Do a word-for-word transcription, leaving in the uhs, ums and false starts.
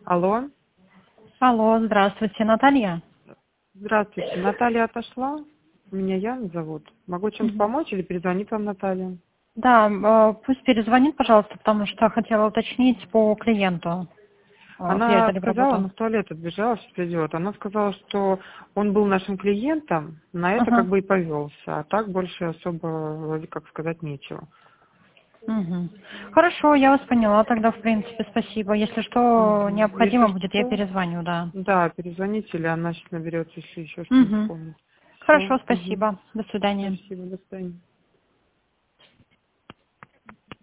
Алло. Алло, здравствуйте, Наталья. Здравствуйте. Наталья отошла. Меня Яна зовут. Могу чем-то Мгм. помочь или перезвонит вам Наталья? Да, э, пусть перезвонит, пожалуйста, потому что хотела уточнить по клиенту. Э, Она Приехали в сказала, она работу. в туалет отбежала, сейчас придет. Она сказала, что он был нашим клиентом, на это как Ага. бы и повелся. А так больше особо, вроде как сказать, нечего. Мгм. Хорошо, я вас поняла тогда, в принципе, спасибо. Если что Мгм. Если необходимо будет, я что, перезвоню, да. да, перезвоните, или она сейчас наберется, если еще что-нибудь Угу. вспомнит. Все. Хорошо, Угу. спасибо. До свидания. Спасибо, до свидания.